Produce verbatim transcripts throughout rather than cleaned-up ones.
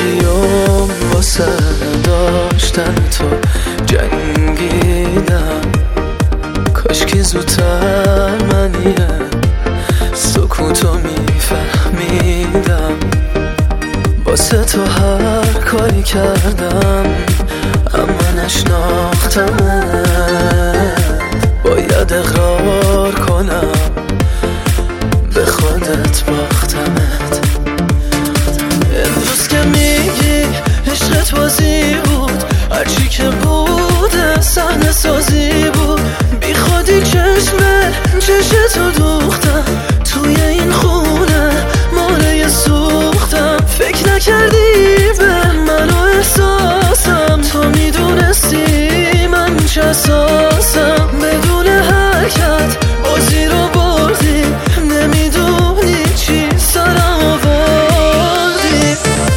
کردیم واسه داشتن تو جنگیدم، کاشکی زودتر من یه سکوتو میفهمیدم. واسه تو هر کاری کردم اما نشناختمت، باید اقرار کنم به خودت باختمت. امروز که میگی عشقت بازی بود، هرچی که بوده صحنه سازی بود، بی خودی چشمه چشتو دوختم، توی این خونه ماله سوختم. فکر نکردی به من و احساسم، تو میدونستی من چه اساسم. بدون حرکت بازی رو بردی، نمیدونی چی سرم آوردی.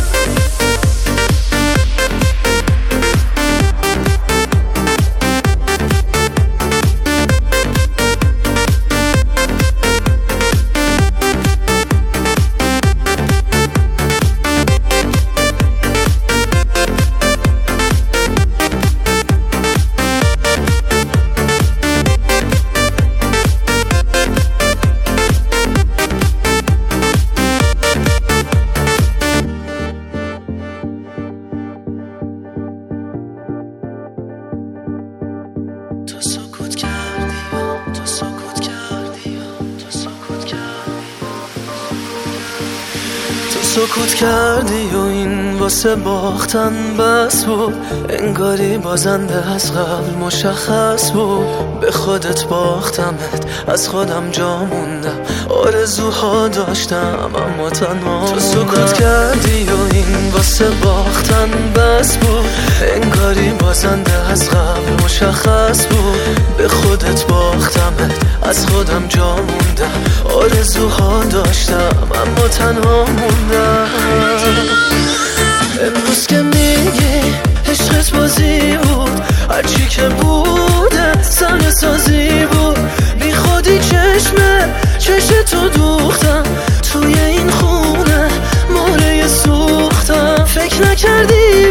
تو سکوت کردی، تو سکوت کردی، تو سکوت کردی، تو سکوت کردی و این واسه باختن بس بود. انگاری بازنده از قبل مشخص بود. به خودت باختمت، از خودم جا موندم، آرزوها داشتم اما تنها. تو سکوت کردی و این واسه باختن بس بود. انگاری بازنده از قبل مشخص بود. به خودت باختمت، از خودم جا موندم، آرزوها داشتم اما تنها موندم. امروز که میگی عشقت بازی بود، هرچی که بوده صحنه سازی بود، بی خودی چشمه چشتو دوختم، توی این خونه ماله سوختم. فکر نکردی